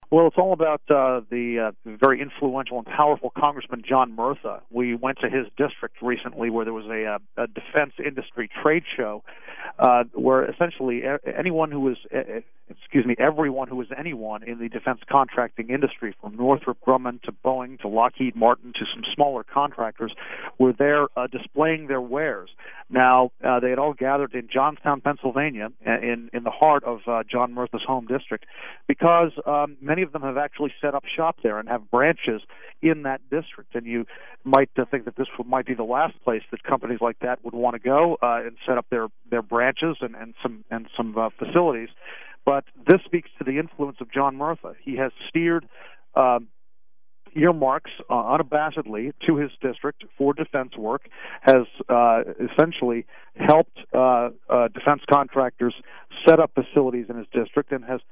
Well, it's all about the very influential and powerful Congressman John Murtha. We went to his district recently where there was a defense industry trade show where essentially anyone who was, everyone who was anyone in the defense contracting industry, from Northrop Grumman to Boeing to Lockheed Martin to some smaller contractors, were there displaying their wares. Now, they had all gathered in Johnstown, Pennsylvania, in the heart of John Murtha's home district, because many of them have actually set up shop there and have branches in that district. And you might think that this might be the last place that companies like that would want to go and set up their branches and some facilities. But this speaks to the influence of John Murtha. He has steered earmarks unabashedly to his district for defense work, has essentially helped defense contractors set up facilities in his district, and has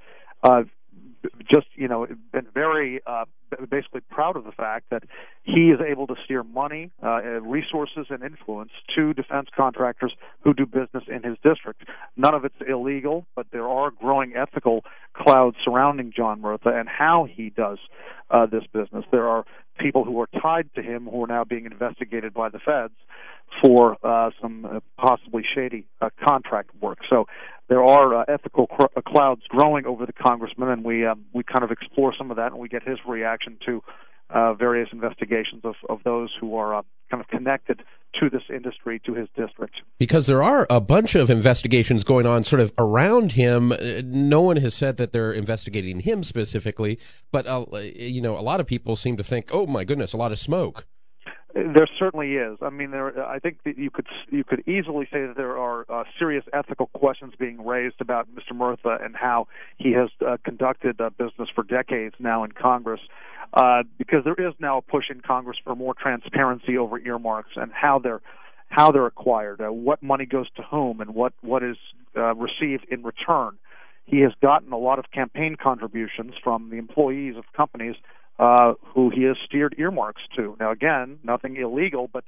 been very basically proud of the fact that he is able to steer money, resources, and influence to defense contractors who do business in his district. None of it's illegal, but there are growing ethical clouds surrounding John Murtha and how he does this business. There are people who are tied to him who are now being investigated by the feds for some possibly shady contract work. So there are ethical clouds growing over the congressman, and we kind of explore some of that, and we get his reaction to various investigations of those who are kind of connected to this industry, to his district. Because there are a bunch of investigations going on sort of around him. No one has said that they're investigating him specifically, but a lot of people seem to think, oh my goodness, a lot of smoke. There certainly is. I mean, I think that you could easily say that there are serious ethical questions being raised about Mr. Murtha and how he has conducted business for decades now in Congress, because there is now a push in Congress for more transparency over earmarks and how they're acquired, what money goes to whom, and what is received in return. He has gotten a lot of campaign contributions from the employees of companies who he has steered earmarks to. Now, again, nothing illegal, but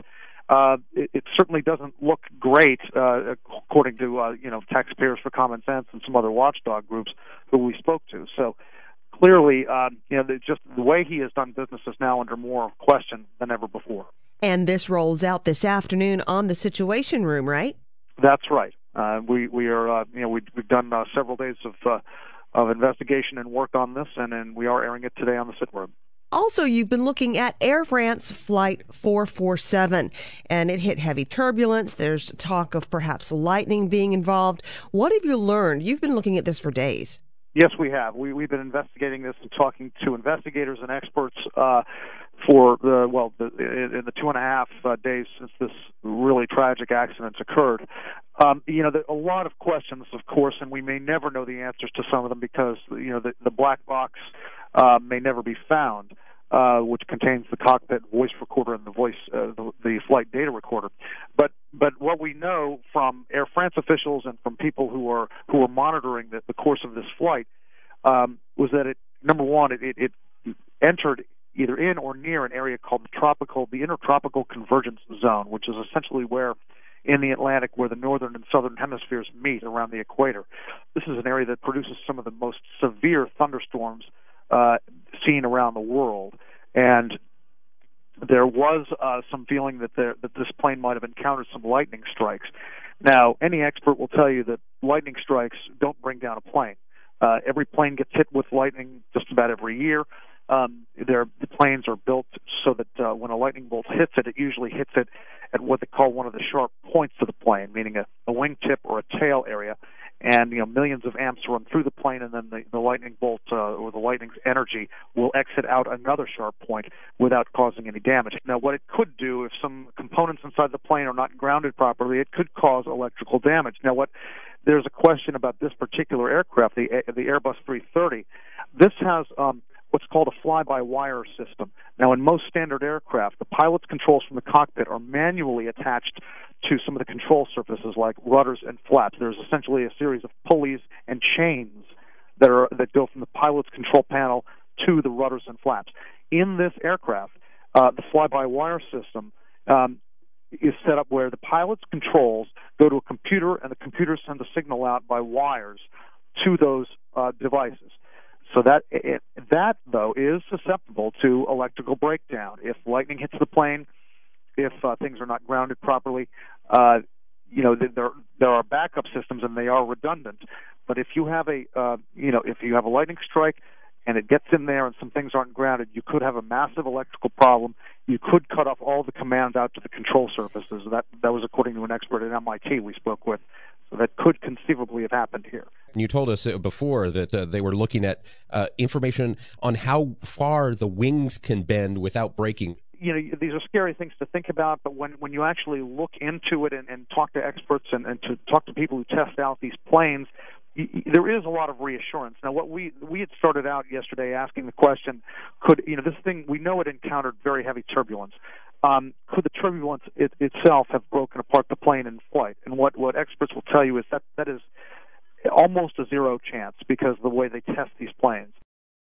it certainly doesn't look great, according to Taxpayers for Common Sense and some other watchdog groups who we spoke to. So clearly, just the way he has done business is now under more question than ever before. And this rolls out this afternoon on the Situation Room, right? That's right. We are we've done several days of investigation and work on this, and we are airing it today on the Sit Room. Also, you've been looking at Air France Flight 447, and it hit heavy turbulence. There's talk of perhaps lightning being involved. What have you learned? You've been looking at this for days. Yes, we have. We've been investigating this and talking to investigators and experts for in the 2.5 days since this really tragic accident occurred. There are a lot of questions, of course, and we may never know the answers to some of them because the black box may never be found, which contains the cockpit voice recorder and the flight data recorder. But what we know from Air France officials and from people who are monitoring the course of this flight was that number one, it entered either in or near an area called the Intertropical Convergence Zone, which is essentially where in the Atlantic where the northern and southern hemispheres meet around the equator. This is an area that produces some of the most severe thunderstorms seen around the world, and there was some feeling that this plane might have encountered some lightning strikes. Now, any expert will tell you that lightning strikes don't bring down a plane. Every plane gets hit with lightning just about every year. The planes are built so that when a lightning bolt hits it, it usually hits it at what they call one of the sharp points of the plane, meaning a wingtip or a tail area. And millions of amps run through the plane, and then the lightning bolt or the lightning's energy will exit out another sharp point without causing any damage. Now, what it could do, if some components inside the plane are not grounded properly, it could cause electrical damage. Now, there's a question about this particular aircraft, the Airbus 330. This has what's called a fly-by-wire system. Now, in most standard aircraft, the pilot's controls from the cockpit are manually attached to some of the control surfaces like rudders and flaps. There's essentially a series of pulleys and chains that go from the pilot's control panel to the rudders and flaps. In this aircraft, the fly-by-wire system is set up where the pilot's controls go to a computer, and the computer sends a signal out by wires to those devices. So that though is susceptible to electrical breakdown. If lightning hits the plane, if things are not grounded properly, there are backup systems and they are redundant. But if you have if you have a lightning strike and it gets in there and some things aren't grounded, you could have a massive electrical problem. You could cut off all the commands out to the control surfaces. That was according to an expert at MIT we spoke with. So that could conceivably have happened here. You told us before that they were looking at information on how far the wings can bend without breaking. These are scary things to think about, but when you actually look into it and talk to experts and to talk to people who test out these planes, there is a lot of reassurance. Now, what we had started out yesterday asking the question, could this thing, we know it encountered very heavy turbulence. Could the turbulence itself have broken apart the plane in flight? And what experts will tell you is that is almost a zero chance because of the way they test these planes.